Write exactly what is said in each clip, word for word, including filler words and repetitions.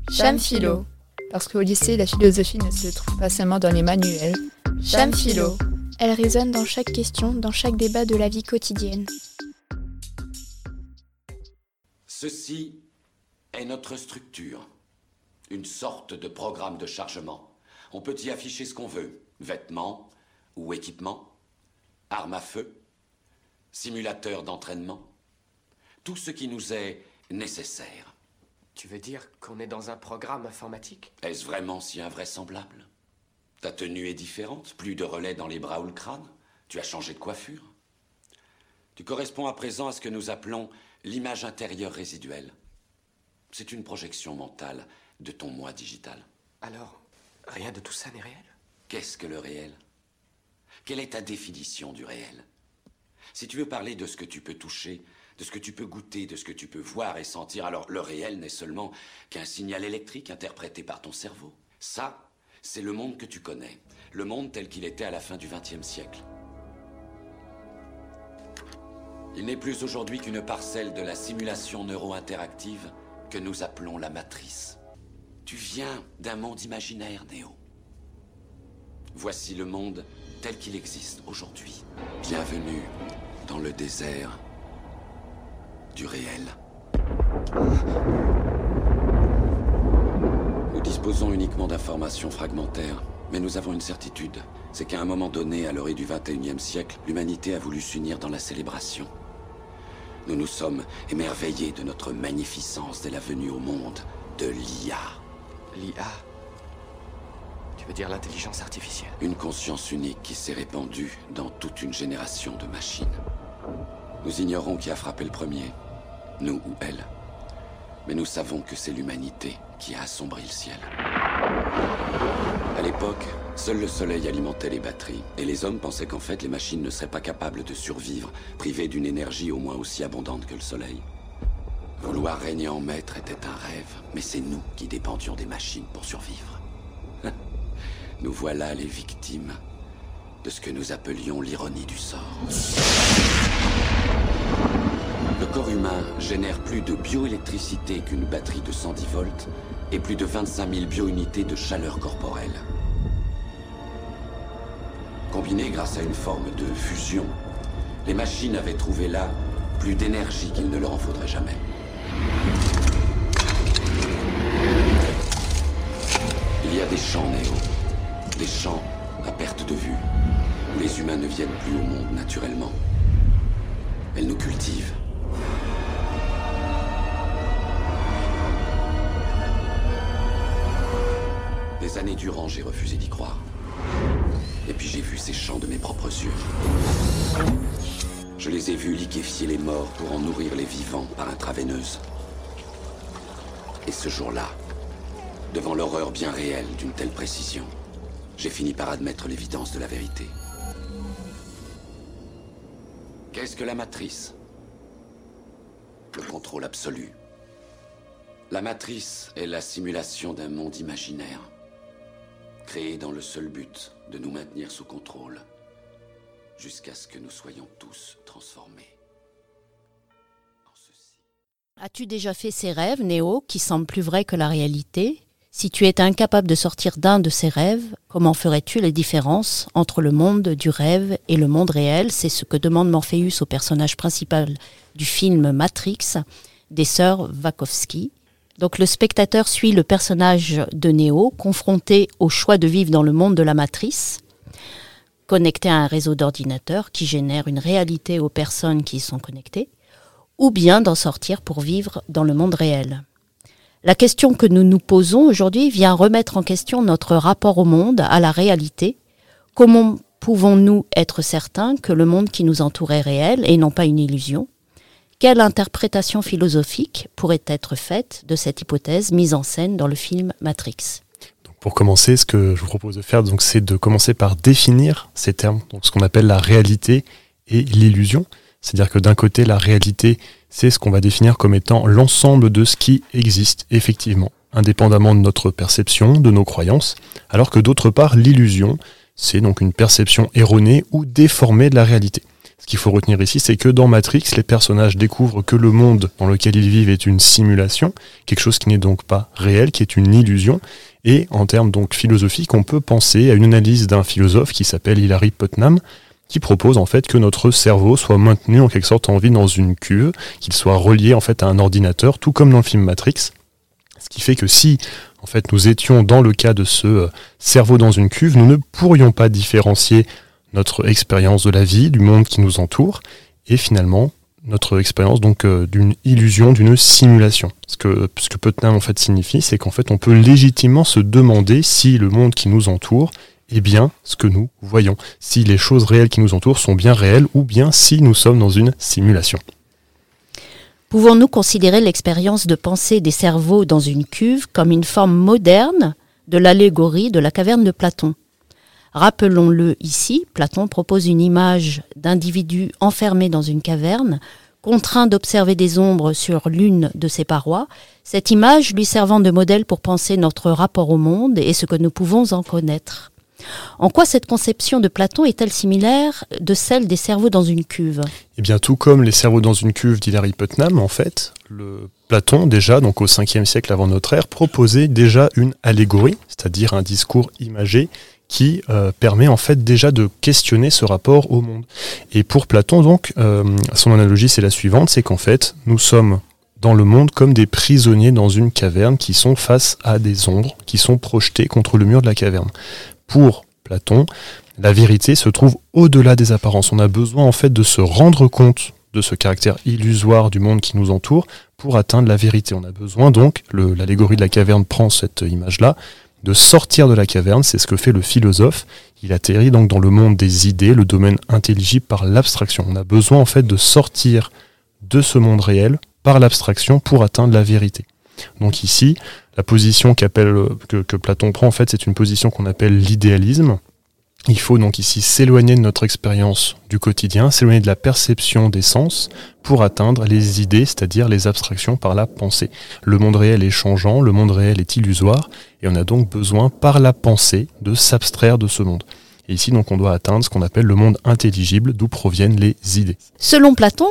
Cham Philo. Parce qu'au lycée, la philosophie ne se trouve pas seulement dans les manuels. Cham Philo. Elle résonne dans chaque question, dans chaque débat de la vie quotidienne. Ceci est notre structure. Une sorte de programme de chargement. On peut y afficher ce qu'on veut. Vêtements ou équipements, armes à feu, simulateurs d'entraînement. Tout ce qui nous est nécessaire. Tu veux dire qu'on est dans un programme informatique ? Est-ce vraiment si invraisemblable ? Ta tenue est différente, plus de relais dans les bras ou le crâne. Tu as changé de coiffure. Tu corresponds à présent à ce que nous appelons l'image intérieure résiduelle. C'est une projection mentale de ton moi digital. Alors, rien de tout ça n'est réel ? Qu'est-ce que le réel ? Quelle est ta définition du réel ? Si tu veux parler de ce que tu peux toucher, de ce que tu peux goûter, de ce que tu peux voir et sentir, alors le réel n'est seulement qu'un signal électrique interprété par ton cerveau. Ça, c'est le monde que tu connais, le monde tel qu'il était à la fin du vingtième siècle. Il n'est plus aujourd'hui qu'une parcelle de la simulation neuro-interactive que nous appelons la matrice. Tu viens d'un monde imaginaire, Néo. Voici le monde tel qu'il existe aujourd'hui. Bienvenue dans le désert du réel. Nous disposons uniquement d'informations fragmentaires, mais nous avons une certitude. C'est qu'à un moment donné, à l'orée du vingt et unième siècle, l'humanité a voulu s'unir dans la célébration. Nous nous sommes émerveillés de notre magnificence dès la venue au monde de l'I A. L'I A ? Tu veux dire l'intelligence artificielle ? Une conscience unique qui s'est répandue dans toute une génération de machines. Nous ignorons qui a frappé le premier, nous ou elle. Mais nous savons que c'est l'humanité qui a assombri le ciel. À l'époque, seul le soleil alimentait les batteries. Et les hommes pensaient qu'en fait, les machines ne seraient pas capables de survivre, privées d'une énergie au moins aussi abondante que le soleil. Vouloir régner en maître était un rêve, mais c'est nous qui dépendions des machines pour survivre. Nous voilà les victimes de ce que nous appelions l'ironie du sort. Le corps humain génère plus de bioélectricité qu'une batterie de cent dix volts et plus de vingt-cinq mille biounités de chaleur corporelle. Combinées grâce à une forme de fusion, les machines avaient trouvé là plus d'énergie qu'il ne leur en faudrait jamais. Il y a des champs, Néo. Des champs à perte de vue, où les humains ne viennent plus au monde naturellement. Elles nous cultivent. Des années durant, j'ai refusé d'y croire. Et puis j'ai vu ces champs de mes propres yeux. Je les ai vus liquéfier les morts pour en nourrir les vivants par intraveineuse. Et ce jour-là, devant l'horreur bien réelle d'une telle précision, j'ai fini par admettre l'évidence de la vérité. Qu'est-ce que la matrice ? Le contrôle absolu. La matrice est la simulation d'un monde imaginaire, créé dans le seul but de nous maintenir sous contrôle, jusqu'à ce que nous soyons tous transformés en ceci. As-tu déjà fait ces rêves, Néo, qui semblent plus vrais que la réalité ? Si tu étais incapable de sortir d'un de ces rêves, comment ferais-tu les différences entre le monde du rêve et le monde réel ? C'est ce que demande Morpheus au personnage principal du film Matrix, des sœurs Wachowski. Donc le spectateur suit le personnage de Néo, confronté au choix de vivre dans le monde de la matrice, connecté à un réseau d'ordinateurs qui génère une réalité aux personnes qui y sont connectées, ou bien d'en sortir pour vivre dans le monde réel. La question que nous nous posons aujourd'hui vient remettre en question notre rapport au monde, à la réalité. Comment pouvons-nous être certains que le monde qui nous entoure est réel et non pas une illusion ? Quelle interprétation philosophique pourrait être faite de cette hypothèse mise en scène dans le film Matrix ? Donc pour commencer, ce que je vous propose de faire, donc, c'est de commencer par définir ces termes, donc ce qu'on appelle la réalité et l'illusion. C'est-à-dire que d'un côté, la réalité, c'est ce qu'on va définir comme étant l'ensemble de ce qui existe effectivement, indépendamment de notre perception, de nos croyances, alors que d'autre part, l'illusion, c'est donc une perception erronée ou déformée de la réalité. Ce qu'il faut retenir ici, c'est que dans Matrix, les personnages découvrent que le monde dans lequel ils vivent est une simulation, quelque chose qui n'est donc pas réel, qui est une illusion. Et en termes donc philosophiques, on peut penser à une analyse d'un philosophe qui s'appelle Hilary Putnam, qui propose en fait que notre cerveau soit maintenu en quelque sorte en vie dans une cuve, qu'il soit relié en fait à un ordinateur, tout comme dans le film Matrix. Ce qui fait que si en fait nous étions dans le cas de ce euh, cerveau dans une cuve, nous ne pourrions pas différencier notre expérience de la vie, du monde qui nous entoure, et finalement notre expérience donc euh, d'une illusion, d'une simulation. Ce que, ce que Putnam en fait signifie, c'est qu'en fait on peut légitimement se demander si le monde qui nous entoure est bien ce que nous voyons, si les choses réelles qui nous entourent sont bien réelles, ou bien si nous sommes dans une simulation. Pouvons-nous considérer l'expérience de pensée des cerveaux dans une cuve comme une forme moderne de l'allégorie de la caverne de Platon ? Rappelons-le ici, Platon propose une image d'individus enfermés dans une caverne, contraints d'observer des ombres sur l'une de ses parois, cette image lui servant de modèle pour penser notre rapport au monde et ce que nous pouvons en connaître. En quoi cette conception de Platon est-elle similaire de celle des cerveaux dans une cuve ? Eh bien, tout comme les cerveaux dans une cuve d'Hilary Putnam, en fait, le Platon, déjà, donc au cinquième siècle avant notre ère, proposait déjà une allégorie, c'est-à-dire un discours imagé, qui euh, permet en fait déjà de questionner ce rapport au monde. Et pour Platon, donc, euh, son analogie c'est la suivante, c'est qu'en fait, nous sommes dans le monde comme des prisonniers dans une caverne qui sont face à des ombres, qui sont projetées contre le mur de la caverne. Pour Platon, la vérité se trouve au-delà des apparences. On a besoin en fait de se rendre compte de ce caractère illusoire du monde qui nous entoure pour atteindre la vérité. On a besoin donc, le, l'allégorie de la caverne prend cette image-là, de sortir de la caverne, c'est ce que fait le philosophe. Il atterrit donc dans le monde des idées, le domaine intelligible par l'abstraction. On a besoin en fait de sortir de ce monde réel par l'abstraction pour atteindre la vérité. Donc ici, la position qu'appelle, que, que Platon prend, en fait, c'est une position qu'on appelle l'idéalisme. Il faut donc ici s'éloigner de notre expérience du quotidien, s'éloigner de la perception des sens pour atteindre les idées, c'est-à-dire les abstractions par la pensée. Le monde réel est changeant, le monde réel est illusoire, et on a donc besoin, par la pensée, de s'abstraire de ce monde. Et ici, donc, on doit atteindre ce qu'on appelle le monde intelligible, d'où proviennent les idées. Selon Platon,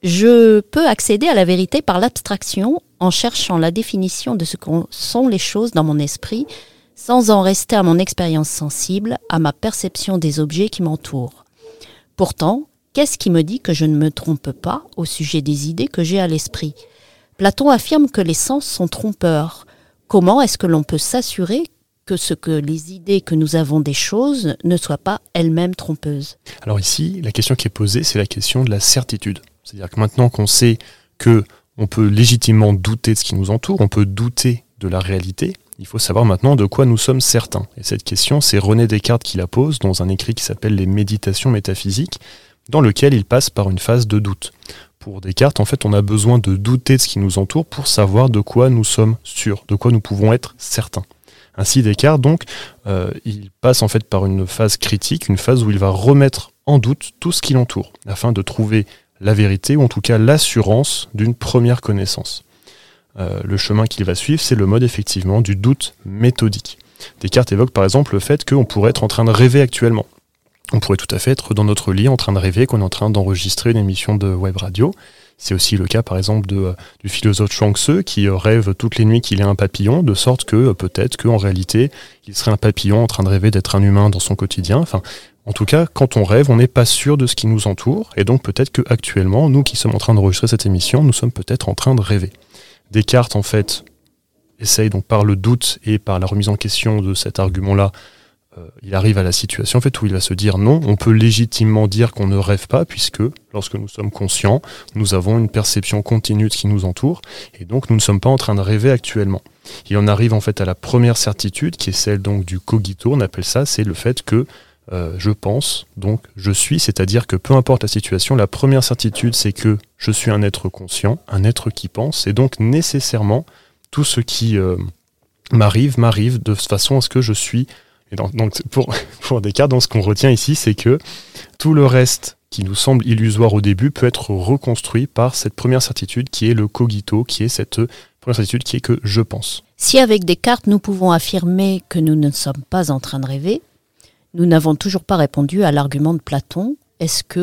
je peux accéder à la vérité par l'abstraction en cherchant la définition de ce que sont les choses dans mon esprit, sans en rester à mon expérience sensible, à ma perception des objets qui m'entourent. Pourtant, qu'est-ce qui me dit que je ne me trompe pas au sujet des idées que j'ai à l'esprit ? Platon affirme que les sens sont trompeurs. Comment est-ce que l'on peut s'assurer que ce que les idées que nous avons des choses ne soient pas elles-mêmes trompeuses ? Alors ici, la question qui est posée, c'est la question de la certitude. C'est-à-dire que maintenant qu'on sait que on peut légitimement douter de ce qui nous entoure, on peut douter de la réalité, il faut savoir maintenant de quoi nous sommes certains. Et cette question, c'est René Descartes qui la pose dans un écrit qui s'appelle « Les méditations métaphysiques », dans lequel il passe par une phase de doute. Pour Descartes, en fait, on a besoin de douter de ce qui nous entoure pour savoir de quoi nous sommes sûrs, de quoi nous pouvons être certains. Ainsi, Descartes, donc, euh, il passe en fait par une phase critique, une phase où il va remettre en doute tout ce qui l'entoure, afin de trouver la vérité, ou en tout cas l'assurance d'une première connaissance. Euh, le chemin qu'il va suivre, c'est le mode effectivement du doute méthodique. Descartes évoque par exemple le fait qu'on pourrait être en train de rêver actuellement. On pourrait tout à fait être dans notre lit en train de rêver qu'on est en train d'enregistrer une émission de web radio. C'est aussi le cas par exemple de, euh, du philosophe Chuang Tzu qui euh, rêve toutes les nuits qu'il est un papillon, de sorte que euh, peut-être qu'en réalité il serait un papillon en train de rêver d'être un humain dans son quotidien. Enfin, en tout cas, quand on rêve, on n'est pas sûr de ce qui nous entoure, et donc peut-être qu'actuellement, nous qui sommes en train d'enregistrer cette émission, nous sommes peut-être en train de rêver. Descartes, en fait, essaye donc par le doute et par la remise en question de cet argument-là, euh, il arrive à la situation en fait, où il va se dire non, on peut légitimement dire qu'on ne rêve pas, puisque lorsque nous sommes conscients, nous avons une perception continue de ce qui nous entoure, et donc nous ne sommes pas en train de rêver actuellement. Il en arrive en fait à la première certitude, qui est celle donc du cogito, on appelle ça, c'est le fait que Euh, je pense, donc je suis, c'est-à-dire que peu importe la situation, la première certitude c'est que je suis un être conscient, un être qui pense, et donc nécessairement tout ce qui euh, m'arrive, m'arrive de façon à ce que je suis. Et donc, donc pour, pour Descartes, donc ce qu'on retient ici, c'est que tout le reste qui nous semble illusoire au début peut être reconstruit par cette première certitude qui est le cogito, qui est cette première certitude qui est que je pense. Si avec Descartes nous pouvons affirmer que nous ne sommes pas en train de rêver, nous n'avons toujours pas répondu à l'argument de Platon. Est-ce que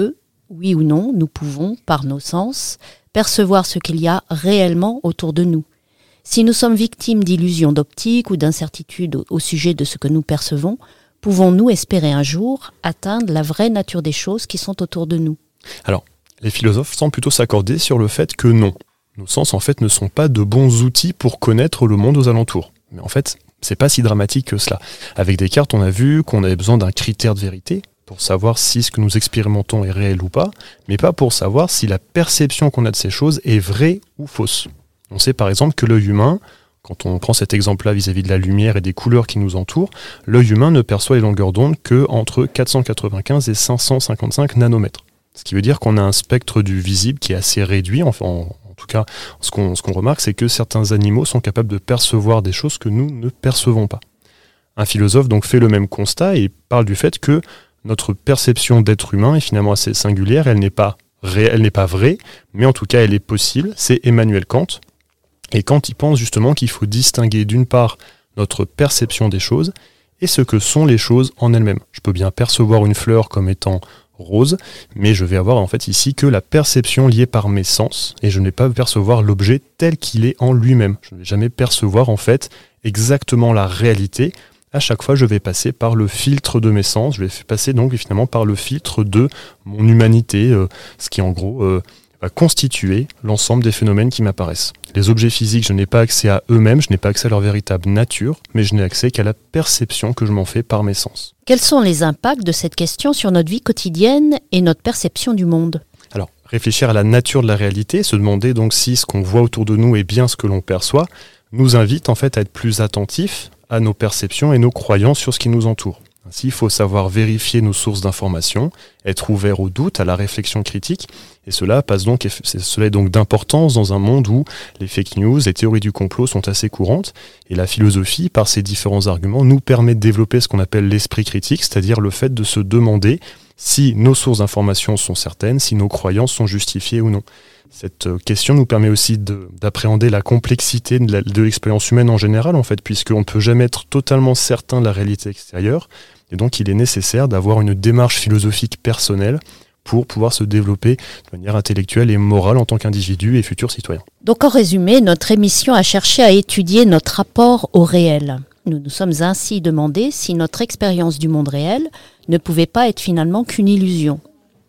oui ou non, nous pouvons, par nos sens, percevoir ce qu'il y a réellement autour de nous. Si nous sommes victimes d'illusions d'optique ou d'incertitudes au sujet de ce que nous percevons, pouvons-nous espérer un jour atteindre la vraie nature des choses qui sont autour de nous ? Alors, les philosophes semblent plutôt s'accorder sur le fait que non. Nos sens, en fait, ne sont pas de bons outils pour connaître le monde aux alentours. Mais en fait, c'est pas si dramatique que cela. Avec Descartes, on a vu qu'on avait besoin d'un critère de vérité pour savoir si ce que nous expérimentons est réel ou pas, mais pas pour savoir si la perception qu'on a de ces choses est vraie ou fausse. On sait par exemple que l'œil humain, quand on prend cet exemple-là vis-à-vis de la lumière et des couleurs qui nous entourent, l'œil humain ne perçoit les longueurs d'onde qu'entre quatre cent quatre-vingt-quinze et cinq cent cinquante-cinq nanomètres. Ce qui veut dire qu'on a un spectre du visible qui est assez réduit. Enfin, en, en tout cas, ce qu'on, ce qu'on remarque, c'est que certains animaux sont capables de percevoir des choses que nous ne percevons pas. Un philosophe donc fait le même constat et parle du fait que notre perception d'être humain est finalement assez singulière. Elle n'est pas réelle, elle n'est pas vraie, mais en tout cas, elle est possible. C'est Emmanuel Kant. Et Kant y pense justement qu'il faut distinguer d'une part notre perception des choses et ce que sont les choses en elles-mêmes. Je peux bien percevoir une fleur comme étant rose, mais je vais avoir en fait ici que la perception liée par mes sens, et je ne vais pas percevoir l'objet tel qu'il est en lui-même. Je ne vais jamais percevoir en fait exactement la réalité. À chaque fois, je vais passer par le filtre de mes sens, je vais passer donc finalement par le filtre de mon humanité, euh, ce qui en gros euh, va constituer l'ensemble des phénomènes qui m'apparaissent. Les objets physiques, je n'ai pas accès à eux-mêmes, je n'ai pas accès à leur véritable nature, mais je n'ai accès qu'à la perception que je m'en fais par mes sens. Quels sont les impacts de cette question sur notre vie quotidienne et notre perception du monde ? Alors, réfléchir à la nature de la réalité, se demander donc si ce qu'on voit autour de nous est bien ce que l'on perçoit, nous invite en fait à être plus attentifs à nos perceptions et nos croyances sur ce qui nous entoure. Ainsi, il faut savoir vérifier nos sources d'informations, être ouvert au doute, à la réflexion critique, et cela passe donc, cela est donc d'importance dans un monde où les fake news, les théories du complot sont assez courantes, et la philosophie, par ses différents arguments, nous permet de développer ce qu'on appelle l'esprit critique, c'est-à-dire le fait de se demander si nos sources d'informations sont certaines, si nos croyances sont justifiées ou non. Cette question nous permet aussi de, d'appréhender la complexité de, la, de l'expérience humaine en général, en fait, puisqu'on ne peut jamais être totalement certain de la réalité extérieure. Et donc, il est nécessaire d'avoir une démarche philosophique personnelle pour pouvoir se développer de manière intellectuelle et morale en tant qu'individu et futur citoyen. Donc, en résumé, notre émission a cherché à étudier notre rapport au réel. Nous nous sommes ainsi demandé si notre expérience du monde réel ne pouvait pas être finalement qu'une illusion.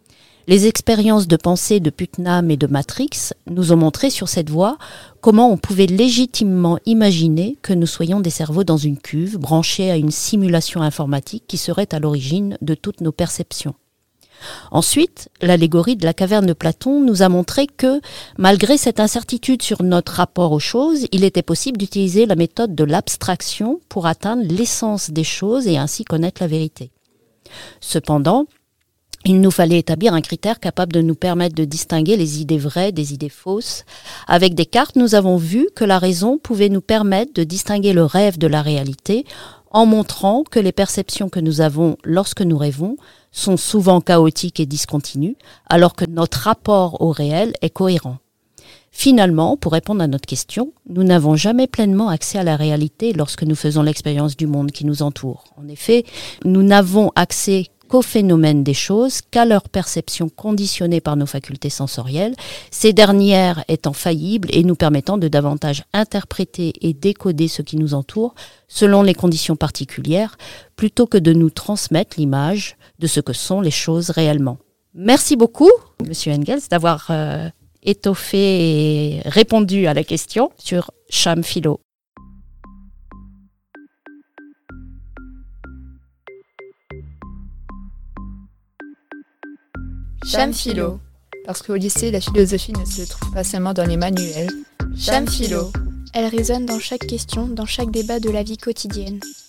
Les expériences de pensée de Putnam et de Matrix nous ont montré sur cette voie comment on pouvait légitimement imaginer que nous soyons des cerveaux dans une cuve branchés à une simulation informatique qui serait à l'origine de toutes nos perceptions. Ensuite, l'allégorie de la caverne de Platon nous a montré que, malgré cette incertitude sur notre rapport aux choses, il était possible d'utiliser la méthode de l'abstraction pour atteindre l'essence des choses et ainsi connaître la vérité. Cependant, il nous fallait établir un critère capable de nous permettre de distinguer les idées vraies des idées fausses. Avec Descartes, nous avons vu que la raison pouvait nous permettre de distinguer le rêve de la réalité en montrant que les perceptions que nous avons lorsque nous rêvons sont souvent chaotiques et discontinues, alors que notre rapport au réel est cohérent. Finalement, pour répondre à notre question, nous n'avons jamais pleinement accès à la réalité lorsque nous faisons l'expérience du monde qui nous entoure. En effet, nous n'avons accès qu'aux phénomènes des choses, qu'à leur perception conditionnée par nos facultés sensorielles, ces dernières étant faillibles et nous permettant de davantage interpréter et décoder ce qui nous entoure selon les conditions particulières, plutôt que de nous transmettre l'image de ce que sont les choses réellement. Merci beaucoup, Monsieur Engels, d'avoir euh, étoffé et répondu à la question sur Cham Philo. Cham Philo. Parce qu'au lycée, la philosophie ne se trouve pas seulement dans les manuels. Cham Philo. Elle résonne dans chaque question, dans chaque débat de la vie quotidienne.